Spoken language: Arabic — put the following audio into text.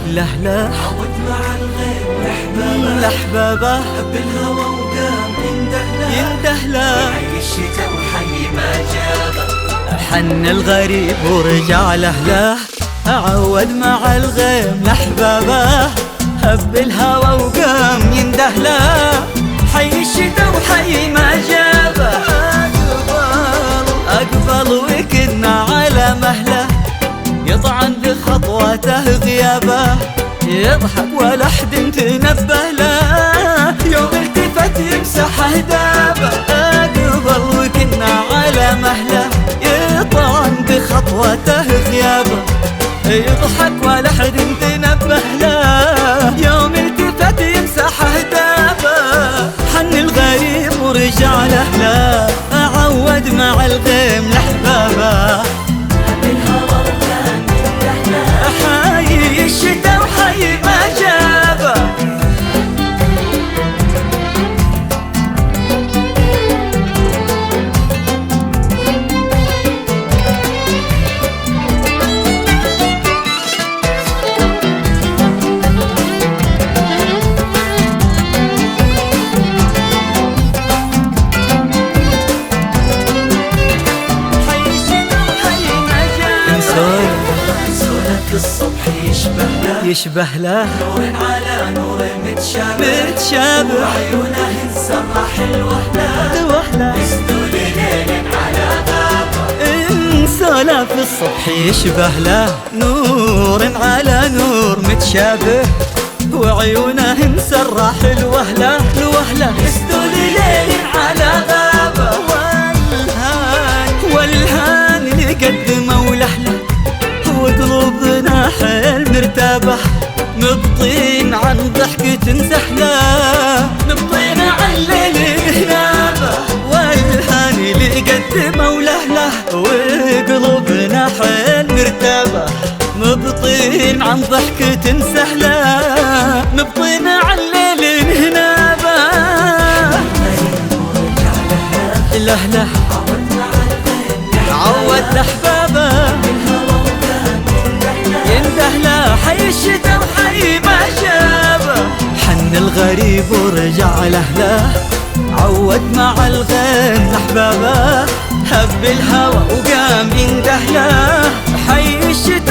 لهله عود مع الغيم لحبابه بالهوى وقام يندهله حي الشتا وحي ما جابه حن الغريب ورجع لهله عود مع الغيم لحبابه هب الهوى وقام يندهله حي الشتا وحي ما جابه أقبل وكنا على مهله يطعن بخطوته غيابه يضحك ولا حد تنبه له يوم التفت يمسح اهدابه أقبل وكنا على مهله يطعن بخطوته غيابه يضحك ولا حد تنبه له يوم التفت يمسح اهدابه حن الغريب ورجع لهله عود مع الغيم لحبابه بالهوى وقام حي الشتا وحي ما جابه سولك الصبح يشبه له نور على نور متشابه وعيونه انسرح الوهله وحله يسدوا ليل على بابه انسولف الصبح يشبه له نور على نور متشابه وعيونه مسرح الوهله يسدوا ليل على بابه والهان اللي قدمه ولحله وقلوبنا حيل مرتابه نبطين عن ضحكة سحله نبطين عن الليل هنابه والهان اللي قدمه ولهله وقلوبنا حيل مرتابه نبطين عن ضحكة سحله نبطين عن الليل هنابه لهله عود لحبابه يندهله حي الشتا وحي ما جابه حن الغريب ورجع لهله عود مع الغيم لحبابه هب الهوى وقام يندهله حي الشتا